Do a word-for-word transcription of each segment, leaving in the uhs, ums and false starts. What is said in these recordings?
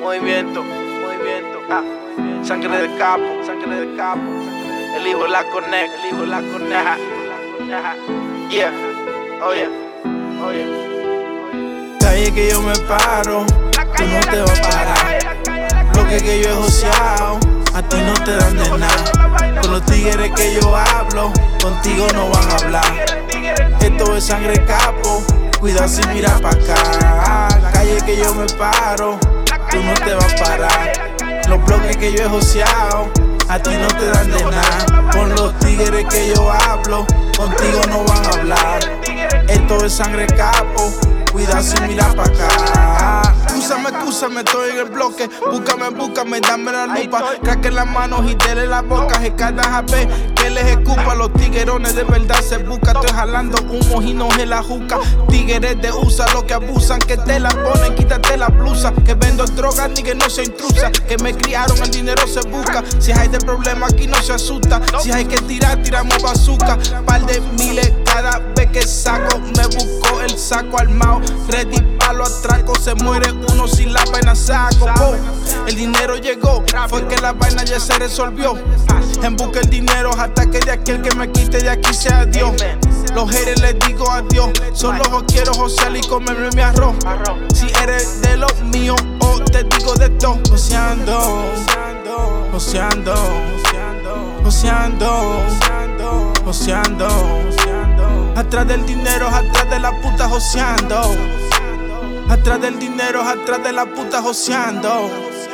movimiento, movimiento, ah, sangre de capo, sangre de capo, el hijo la connect, el hijo la connect, ajá, ajá, yeah, oh yeah, oh yeah. Calle que yo me paro, tú no te vas a parar. Bloque que yo he joseado, a ti no te dan de nada. Con los tigres que yo hablo, contigo no van a hablar. Esto es sangre capo, cuida si mira pa' acá. Calle que yo me paro, tú no te vas a parar. Los bloques que yo he joseado, a ti no te dan de nada. Con los tigres que yo hablo, contigo no van a hablar. Esto es sangre capo, cuida si mira pa' acá. Excúsame, excúsame, estoy en el bloque. Búscame, búscame, dame la lupa. Crack en las manos y dele la boca. Escadas a ver que les escupa. Los tiguerones de verdad se busca. Estoy jalando un mojino en la juca. Tigres de usa, los que abusan, que te la ponen, quítate la blusa. Que vendo drogas ni que no se intrusa. Que me criaron, el dinero se busca. Si hay de problema aquí no se asusta. Si hay que tirar, tiramos bazooka. Par de miles cada vez que saco. Me busco el saco armado. Ready pa' los atracos. Se muere uno sin la vaina saco. Oh, el dinero llegó, fue que la vaina ya se resolvió. En busca el dinero hasta que de aquel que me quite de aquí sea Dios. Los haters les digo adiós. Solo quiero josear y comerme mi arroz. Si eres de los míos o te digo de todo. Joseando, joseando, joseando, joseando. Atrás del dinero, atrás de la puta joseando. Atrás del dinero, atrás de la puta joseando.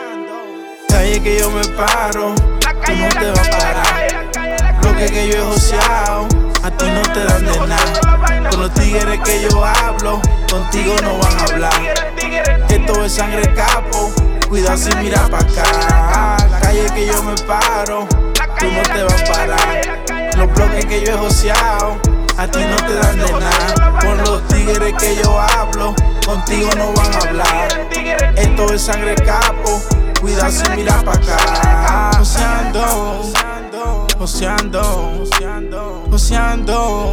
Calle que yo me paro, tú no te vas a parar. Bloque que yo he joseado, a ti no te dan de nada. Con los tigres que yo hablo, contigo no van a hablar. Esto es sangre capo, cuida si mira pa' acá. Calle que yo me paro, tú no te vas a parar. Los bloques que yo he joseado, a ti no te dan de nada. Con los tigres que yo hablo, contigo no van a hablar. Esto es sangre capo, cuida si mira pa' acá. Joseando, joseando, joseando,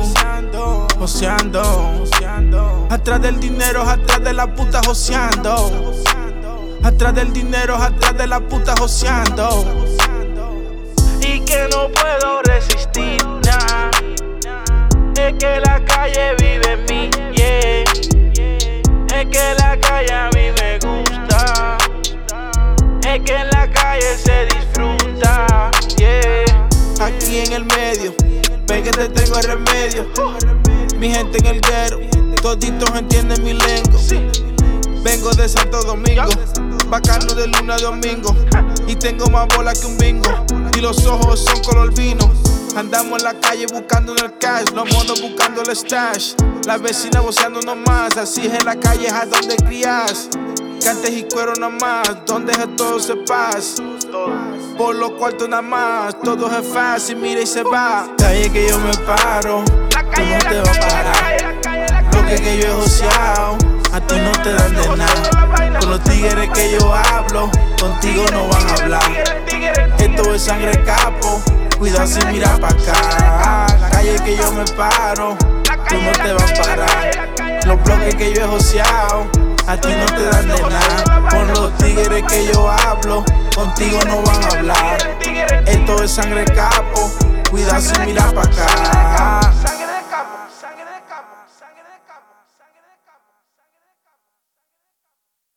joseando. Atrás del dinero, atrás de la puta joseando. Atrás del dinero, atrás de la puta joseando. Y que no puedo resistir, nah. Es que la calle vive en mí, yeah. Es que la calle a mí me gusta. Es que en la calle se disfruta, yeah. Aquí en el medio, ve que te tengo el remedio. Mi gente en el guero, toditos entienden mi lengo. Vengo de Santo Domingo, bacano de luna a domingo. Y tengo más bola que un bingo, y los ojos son color vino. Andamos en la calle buscando en el cash, los monos buscando el stash. La vecina voceando nomás, así es en la calle, es a donde crías. Cantes y cuero nomás, donde es todo se pasa. Por los cuartos nada más, todo es fácil, mira y se va. Calle que yo me paro, tú no te vas a parar. Bloque que yo he joseado, a ti no te dan de nada. Con los tigres que yo hablo, contigo no van a hablar. Esto es sangre capo, cuida si mira pa' acá. Calle que yo me paro, tú no te vas a parar. Los bloques que yo he joseado, a ti no te dan de nada. Con los tigres que yo hablo, contigo no van a hablar. Esto es sangre capo, cuida si mira pa' acá. Sangre de capo, sangre de capo, sangre de capo.